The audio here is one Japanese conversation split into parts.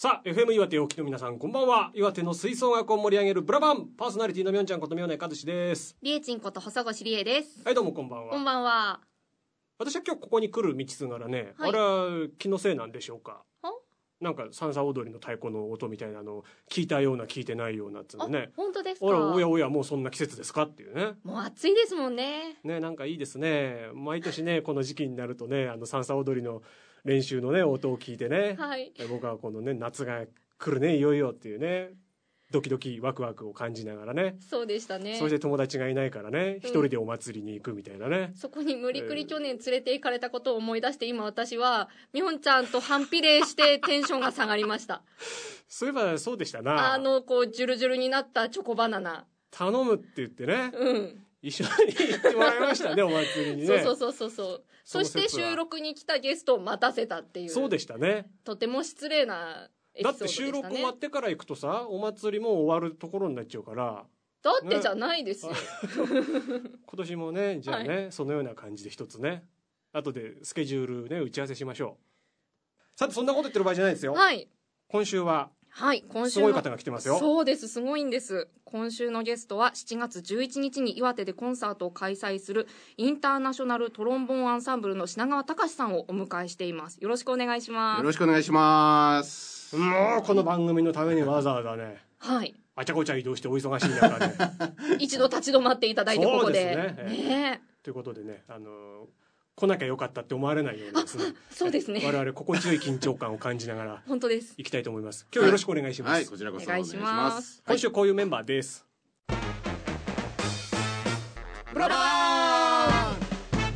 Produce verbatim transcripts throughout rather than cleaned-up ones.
さあ エフエム 岩手お聞きの皆さんこんばんは。岩手の吹奏楽を盛り上げるブラバンパーソナリティのみょんちゃんこと宮根和志です。 りえちんこと細越りえです。 はいどうもこんばんは。 こんばんは。 私は今日ここに来る道すがらね、はい、あれは気のせいなんでしょうか。なんか三叉踊りの太鼓の音みたいなのを聞いたような聞いてないようなっつうのね。 本当ですか。 おらおやおやもうそんな季節ですかっていうね。 もう暑いですもんね。 ねなんかいいですね。毎年ねこの時期になるとねあの三叉踊りの練習のね音を聞いてね、はい、僕はこのね夏が来るねいよいよっていうねドキドキワクワクを感じながらね。 そうでしたね。 そして友達がいないからね一、うん、人でお祭りに行くみたいなね。 そこに無理くり去年連れて行かれたことを思い出して、今私はみほんちゃんと反比例してテンションが下がりましたそういえばそうでしたな。 あのこうジュルジュルになったチョコバナナ頼むって言ってね、 うん、 一緒に行ってもらいましたねお祭りにね。 そうそうそうそう。そして収録に来たゲストを待たせたっていう。 そうでしたね。 とても失礼なエピソードでしたね。 だって収録終わってから行くとさお祭りも終わるところになっちゃうから。 だってじゃないですよ、ね、 今年もねじゃあね、はい、そのような感じで一つね後でスケジュールね打ち合わせしましょう。さてそんなこと言ってる場合じゃないですよ。 はい。 今週ははい今週すごい方が来てますよ。 そうですすごいんです。今週のゲストはしちがつじゅういちにちに岩手でコンサートを開催するインターナショナルトロンボーンアンサンブルの品川隆さんをお迎えしています。よろしくお願いします。 よろしくお願いします。 もうこの番組のためにわざわざねはいあちゃこちゃ移動してお忙しい中で一度立ち止まっていただいてここで。 そうですね。ねということでねあの来なきゃよかったって思われないようにですね。 そうですね。 我々心地よい緊張感を感じながら本当です行きたいと思います。今日よろしくお願いします。 はい、はい、こちらこそお願いします。 今週こういうメンバーです。ブラバーン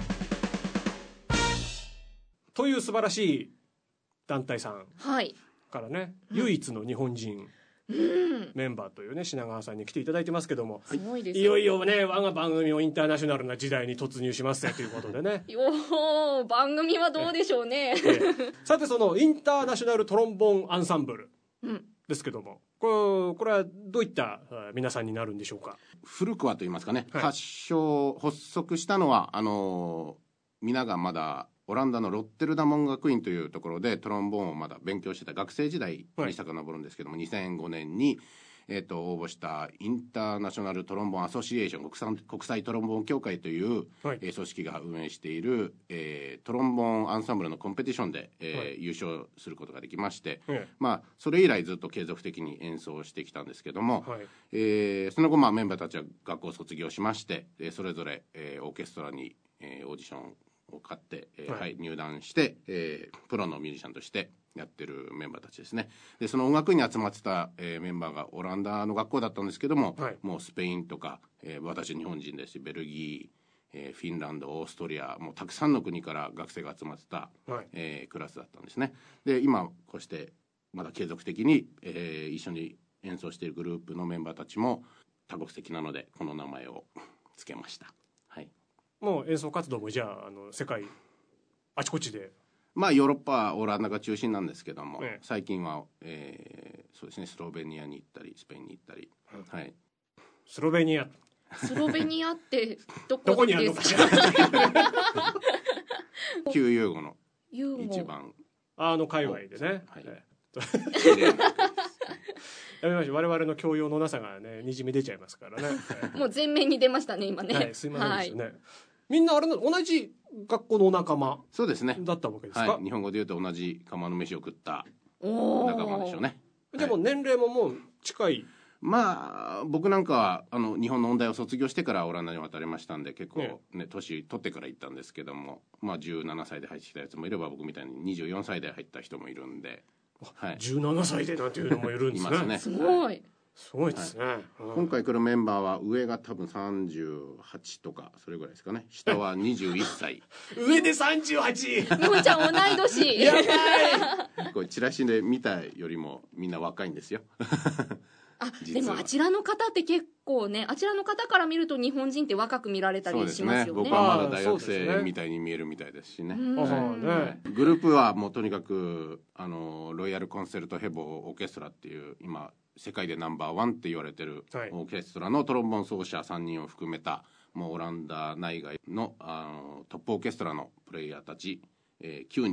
という素晴らしい団体さんからね、はい、唯一の日本人、うん、メンバーというね品川さんに来ていただいてますけども、 すごいですいよいよね我が番組もインターナショナルな時代に突入しますねということでねよー番組はどうでしょうね、 ええ、さてそのインターナショナルトロンボーンアンサンブルですけども、これ、これはどういった皆さんになるんでしょうか。 古くはと言いますかね、はい、発祥発足したのはあの皆がまだオランダのロッテルダム音楽院というところでトロンボーンをまだ勉強してた学生時代に遡るんですけども、はい、にせんごねんに、えー、と応募したインターナショナルトロンボーンアソシエーション 国際、国際トロンボーン協会という、はい、えー、組織が運営している、えー、トロンボーンアンサンブルのコンペティションで、えーはい、優勝することができまして、はい、まあ、それ以来ずっと継続的に演奏してきたんですけども、はい、えー、その後、まあ、メンバーたちは学校を卒業しまして、えー、それぞれ、えー、オーケストラに、えー、オーディションを買って、えーはいはい、入団して、えー、プロのミュージシャンとしてやってるメンバーたちですね。でその音楽院に集まってた、えー、メンバーがオランダの学校だったんですけども、はい、もうスペインとか、えー、私日本人ですしベルギー、えー、フィンランドオーストリアもうたくさんの国から学生が集まってた、はい、えー、クラスだったんですね。で今こうしてまだ継続的に、えー、一緒に演奏しているグループのメンバーたちも多国籍なのでこの名前を付けました。はい、もう演奏活動もじゃあ、あの世界あちこちで、 まあヨーロッパオランダが中心なんですけども、ね、最近は、えー、そうですねスロベニアに行ったりスペインに行ったり、うん、はい、 スロベニアスロベニアってどこどこにあるのかしら旧ユーゴの一番あの界隈でね、はい、やめましょう。我々の教養のなさがねにじみ出ちゃいますからねもう全面に出ましたね今ね、 はい、すいませんでしたね、はい、みんなあれの同じ学校のお仲間そうですねだったわけですか、 はい、日本語で言うと同じ釜の飯を食った仲間でしょうね。 でも年齢ももう近い。 まあ僕なんかはあの日本の音大を卒業してからオランダに渡りましたんで結構ね、ね、年取ってから行ったんですけども、まあじゅうななさいで入ってきたやつもいれば僕みたいににじゅうよんさいで入った人もいるんで、 はい、じゅうななさいでなんていうのもいるんですねいますね。 すごいすごいですね、はい、 うん、今回来るメンバーは上が多分さんじゅうはちとかそれぐらいですかね。下はにじゅういっさい上でさんじゅうはちみほちゃん同い年やばいこれチラシで見たよりもみんな若いんですよあでもあちらの方って結構ねあちらの方から見ると日本人って若く見られたりしますよね。 そうですね、僕はまだ大学生みたいに見えるみたいですしね。はい、グループはもうとにかくあのロイヤルコンセルトヘボオーケストラっていう今世界でナンバーワンって言われてるオーケストラのトロンボーン奏者さんにんを含めたもうオランダ内外の、あのトップオーケストラのプレイヤーたち、えー、きゅうにん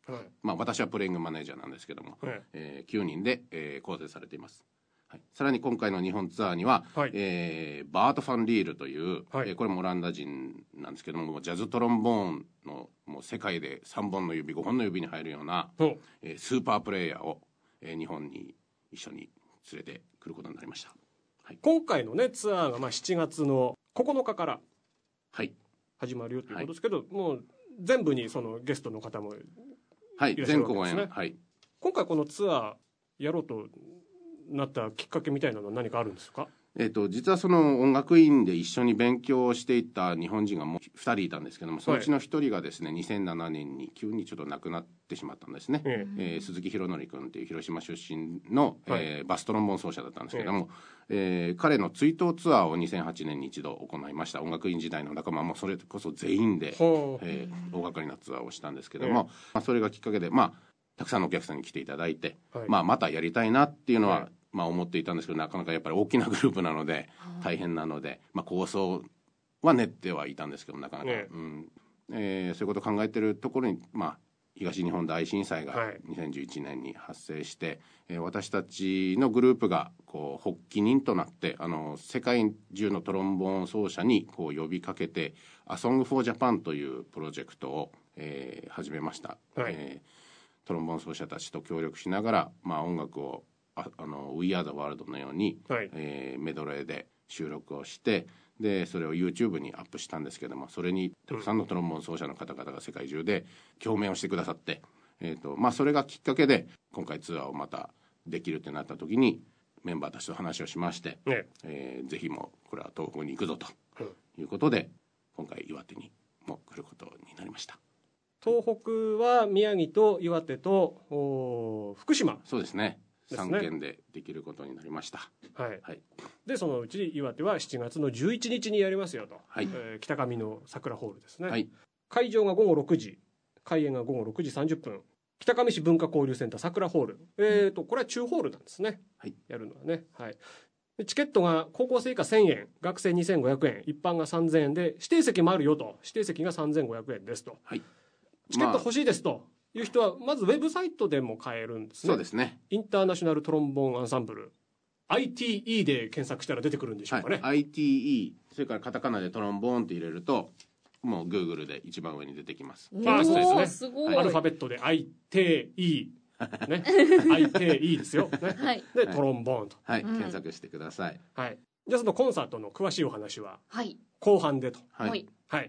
はい、まあ、私はプレイングマネージャーなんですけども、はい、えー、きゅうにんで、えー、構成されています。はい、さらに今回の日本ツアーには、はい、えー、バート・ファン・リールという、はい、えー、これもオランダ人なんですけども、ジャズトロンボーンのもう世界でさんぼんの指ごほんの指に入るような、えー、スーパープレイヤーを、えー、日本に一緒に連れてくることになりました。はい、 今回のねツアーがまあしちがつのここのかから始まるよということですけど、はい、もう全部にそのゲストの方もいらっしゃるわけですね。はい、今回このツアーやろうとなったきっかけみたいなのは何かあるんですか？ えー、と実はその音楽院で一緒に勉強していた日本人がもうふたりいたんですけども、そのうちのひとりがですね、はい、にせんななねんに急にちょっと亡くなってしまったんですね。えーえー、鈴木宏典君という広島出身の、はい、えー、バストロンボーン奏者だったんですけども、えー、彼の追悼ツアーをにせんはちねんに一度行いました。音楽院時代の仲間もそれこそ全員で、えー、大掛かりなツアーをしたんですけども、まあ、それがきっかけで、まあ、たくさんのお客さんに来ていただいて、はい、まあ、またやりたいなっていうのは、はい、まあ、思っていたんですけど、なかなかやっぱり大きなグループなので大変なので、まあ、構想は練ってはいたんですけど、なかなか、ね、うん、えー、そういうことを考えているところに、まあ、東日本大震災がにせんじゅういちねんに発生して、はい、えー、私たちのグループがこう発起人となって、あの世界中のトロンボーン奏者にこう呼びかけて「A Song for Japan」というプロジェクトを、えー、始めました。はい、えー、トロンボーン奏者たちと協力しながら、まあ、音楽をああの We Are the World のように、はい、えー、メドレーで収録をして、でそれを YouTube にアップしたんですけども、それにたくさんのトロンボーン奏者の方々が世界中で共鳴をしてくださって、えーとまあ、それがきっかけで今回ツアーをまたできるってなった時にメンバーたちと話をしまして、ね、えー、ぜひもうこれは東北に行くぞということで、今回岩手にも来ることになりました。 東北は宮城と岩手と福島。 そうですね、さんけんでできることになりました。 はい、はい、でそのうち岩手はしちがつのじゅういちにちにやりますよと、はい、えー、北上の桜ホールですね。はい、会場がごごろくじ、開演がごごろくじさんじゅっぷん、北上市文化交流センター桜ホール、えーとこれは中ホールなんですね。はい、やるのはね。はい、チケットが高校生以下せんえん、学生にせんごひゃくえん、一般がさんぜんえんで、指定席もあるよと、指定席がさんぜんごひゃくえんですと。はい、チケット欲しいですという人はまずウェブサイトでも買えるんですね。 そうですね。 インターナショナルトロンボーンアンサンブル アイティーイー で検索したら出てくるんでしょうかね。はい、 アイティーイー、 それからカタカナでトロンボーンって入れるともう Google で一番上に出てきます。 ああ、そうですね。すごい。アルファベットで アイティーイー ね、アイティーイー ですよ、ね。はい、でトロンボーンと、 はい、うん、検索してください。 はい、じゃあそのコンサートの詳しいお話は後半でと。 はい、 はい、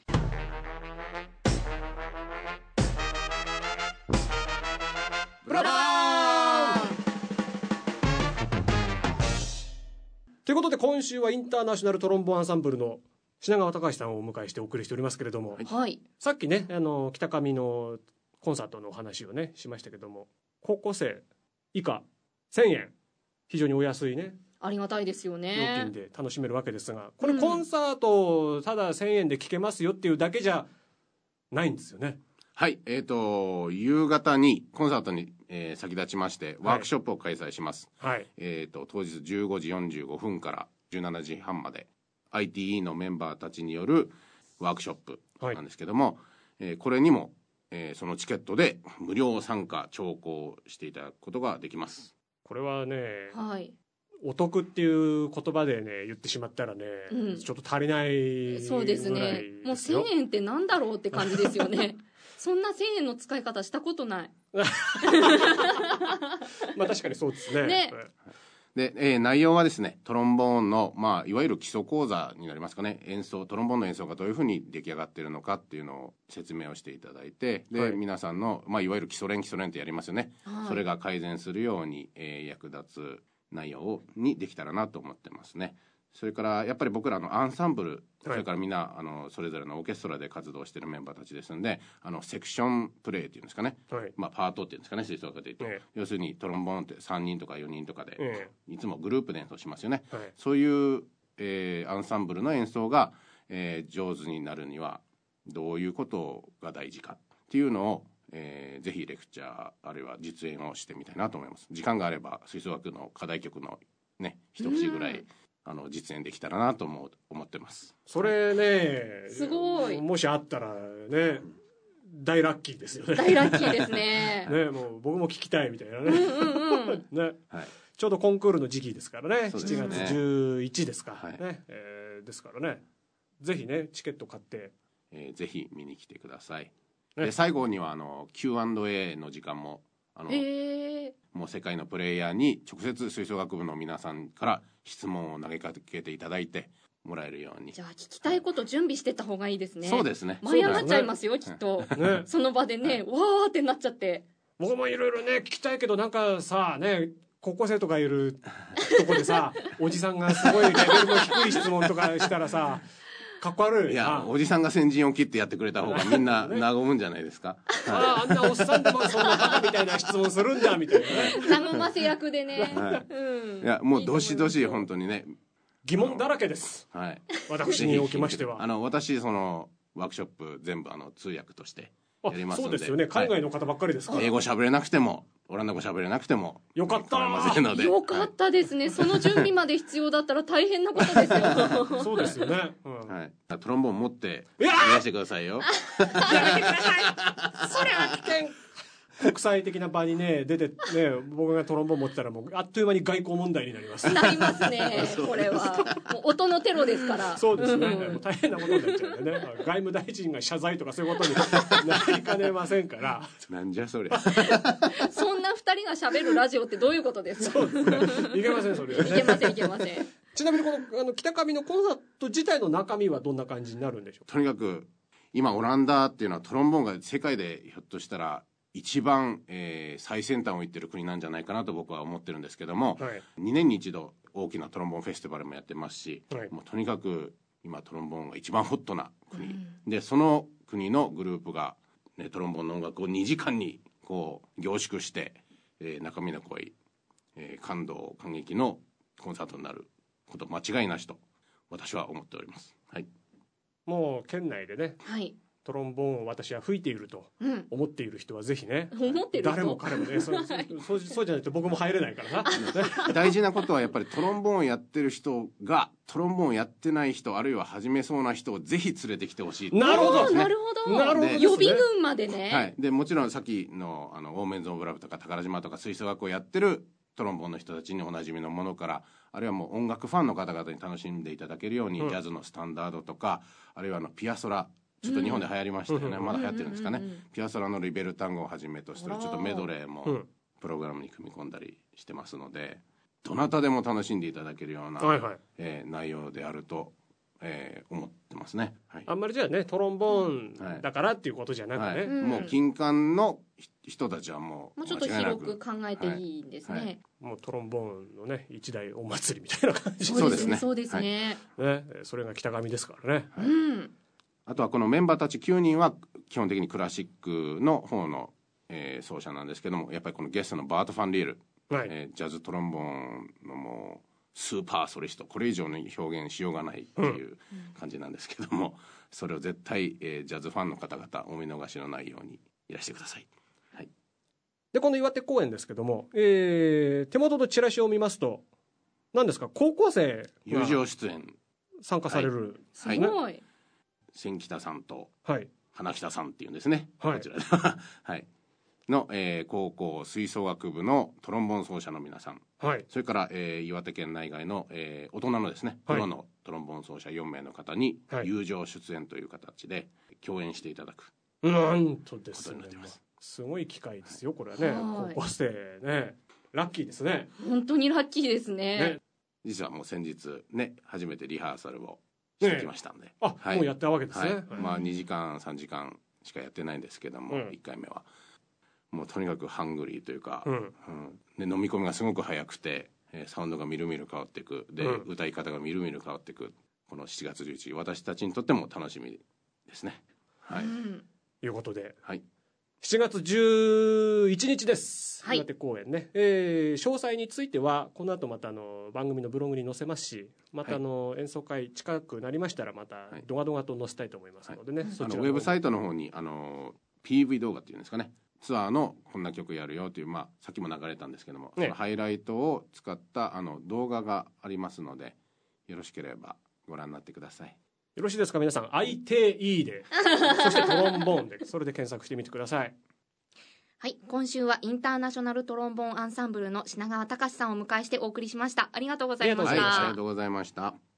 ブラボーということで今週はインターナショナルトロンボーンアンサンブルの品川隆さんをお迎えしてお送りしておりますけれども、はい、さっきねあの北上のコンサートのお話をねしましたけども、高校生以下せんえん、非常にお安いね、 ありがたいですよね、 料金で楽しめるわけですが、これコンサートただせんえんで聴けますよっていうだけじゃないんですよね。 はい、えーと夕方にコンサートに、えー、先立ちましてワークショップを開催します。はい、えーと当日じゅうごじよんじゅうごふんからじゅうしちじはんまで アイティーイー のメンバーたちによるワークショップなんですけども、はい、えー、これにも、えー、そのチケットで無料参加聴講していただくことができます。 これはね、はい、お得っていう言葉でね言ってしまったらね、うん、ちょっと足りないぐらいですよ。 そうですね。もうせんえんってなんだろうって感じですよね。そんなせんえんの使い方したことない。 まあ確かにそうですね。ね、 で、えー、内容はですね、トロンボーンの、まあ、いわゆる基礎講座になりますかね。演奏、トロンボーンの演奏がどういうふうに出来上がっているのかっていうのを説明をしていただいて、で、はい、皆さんの、まあ、いわゆる基礎練基礎練ってやりますよね、はい、それが改善するように、えー、役立つ内容にできたらなと思ってますね。それからやっぱり僕らのアンサンブル、はい、それからみんなあのそれぞれのオーケストラで活動しているメンバーたちですので、あのセクションプレイっていうんですかね、はい、まあ、パートっていうんですかね、吹奏楽でいうと、ええ、要するにトロンボーンってさんにんとかよにんとかで、ええ、いつもグループで演奏しますよね、はい、そういう、えー、アンサンブルの演奏が、えー、上手になるにはどういうことが大事かっていうのを、えー、ぜひレクチャーあるいは実演をしてみたいなと思います。時間があれば吹奏楽の課題曲のね一節ぐらい、あの実演できたらなと思う思ってます。 それね、 すごい。 もしあったらね、 大ラッキーですよね。 大ラッキーですね。 ね、もう僕も聞きたいみたいなね。うんうんうん、 ね、はい、ちょうどコンクールの時期ですからね。 ね、 しちがつじゅういちにちですか、はい、ね、えー、ですからね、ぜひねチケット買って、 えー、ぜひ見に来てください。で最後にはあの キューアンドエー の時間もあの、えー、もう世界のプレイヤーに直接吹奏楽部の皆さんから質問を投げかけていただいてもらえるように。 じゃあ聞きたいこと準備してた方がいいですね。 そうですね。 舞い上がっちゃいますよ、きっと、ね、その場でね、わーってなっちゃって。 僕もいろいろね聞きたいけど、なんかさね、高校生とかいるとこでさおじさんがすごいレベルの低い質問とかしたらさかっこ悪い。 いや、おじさんが先陣を切ってやってくれた方がみんな和むんじゃないですか。 ああ、あんなおっさんでもそんなバカみたいな質問するんだみたいなね。和ませ役でね。 はいうん、いやもうどしどし本当にね疑問だらけです。はい。私におきましては。 あの私そのワークショップ全部あの通訳としてやりますので。 そうですよね。海外の方ばっかりですから。 英語喋れなくても。オランダ語喋れなくてもよかったよかったですね、はい、その準備まで必要だったら大変なことですよ。 そうですよね、 うん、はい、トロンボーン持っていらしてくださいよ。 やめてください。それは危険。国際的な場にね出てね、僕がトロンボーン持ってたらもうあっという間に外交問題になります。 なりますね。これはもう音のテロですから。 そうですね、うん、もう大変なことになっちゃうんでね。外務大臣が謝罪とかそういうことになりかねませんから。 なんじゃそれ。 そんな二人が喋るラジオってどういうことですか。 そうですね、いけませんそれは、ね、 いけませんいけません。 ちなみにこのあの北上のコンサート自体の中身はどんな感じになるんでしょうか。 とにかく今オランダっていうのはトロンボーンが世界でひょっとしたら一番、えー、最先端を行ってる国なんじゃないかなと僕は思ってるんですけども、はい、にねんに一度大きなトロンボーンフェスティバルもやってますし、はい、もうとにかく今トロンボーンが一番ホットな国、うん、でその国のグループが、ね、トロンボーンの音楽をにじかんにこう凝縮して、えー、中身の濃い、えー、感動感激のコンサートになること間違いなしと私は思っております、はい、 もう県内でね、はい、トロンボーンを私は吹いていると思っている人はぜひね、 うん、思ってる人誰も彼もねそ, そ, そうじゃないと僕も入れないからな。 大事なことはやっぱりトロンボーンやってる人がトロンボーンやってない人あるいは始めそうな人をぜひ連れてきてほしい、 ね、なるほどなるほどなるほど、予備軍までね、 はい、でもちろんさっき の, あのオーメンズ・オブ・ラブとか宝島とか吹奏楽をやってるトロンボーンの人たちにおなじみのものからあるいはもう音楽ファンの方々に楽しんでいただけるように、うん、ジャズのスタンダードとかあるいはあのピアソラちょっと日本で流行りましたよね、うん、まだ流行ってるんですかね、うんうんうんうん、ピアソラのリベルタンゴをはじめとするちょっとメドレーもプログラムに組み込んだりしてますのでどなたでも楽しんでいただけるような、はいはい、えー、内容であると、えー、思ってますね、はい、 あんまりじゃあねトロンボーンだからっていうことじゃなくね、はいはい、 もう金管の人たちはもうもうちょっと広く考えていいんですね、はいはい、 もうトロンボーンのね一大お祭りみたいな感じ。 そうですねそうですね、 はい、ねそれが北上ですからね、はい、 うん、 あとはこのメンバーたちきゅうにんは基本的にクラシックの方の、えー、奏者なんですけどもやっぱりこのゲストのバート・ファンリール、はい、えー、ジャズトロンボーンのもうスーパーソリストこれ以上の表現しようがないっていう感じなんですけども、うん、それを絶対、えー、ジャズファンの方々お見逃しのないようにいらしてください、はい、 でこの岩手公演ですけども、えー、手元のチラシを見ますと何ですか高校生友情出演参加される、 はい、すごい千北さんと、 はい、 花北さんっていうんですね、 はい、 こちらではいの、えー、高校吹奏楽部のトロンボーン奏者の皆さん、はい、それから、えー、岩手県内外の、えー、大人のですねプロのトロンボーン奏者よんめいの方に友情出演という形で共演していただく、 はい、なんとですねすごい機会ですよこれはね、はい、高校生ねラッキーですね本当にラッキーです ね, ね実はもう先日ね初めてリハーサルをしてきましたんで、ね、 あ、はい、もうやったわけですね、はいはい、 まあにじかんさんじかんしかやってないんですけども、うん、いっかいめはもうとにかくハングリーというか、うんうん、で飲み込みがすごく早くて、えー、サウンドがみるみる変わっていくで、うん、歌い方がみるみる変わっていくこのしちがつじゅういちにち私たちにとっても楽しみですね、はい、うん、 いうことで、 はい、 しちがつじゅういちにちです、 はい、 岩手公演ね、えー、詳細についてはこの後またあの番組のブログに載せますしまたあの、はい、演奏会近くなりましたらまたドガドガと載せたいと思いますのでね、はい、 そちらのウェブサイトの方にあの ピーブイ 動画っていうんですかねツアーのこんな曲やるよという、まあ、さっきも流れたんですけども、ね、そのハイライトを使ったあの動画がありますのでよろしければご覧になってください。 よろしいですか皆さん、アイティー でそしてトロンボーンで、それで検索してみてください。 はい、今週はインターナショナルトロンボーンアンサンブルの品川隆さんをお迎えしてお送りしました。ありがとうございました。 ありがとうございました。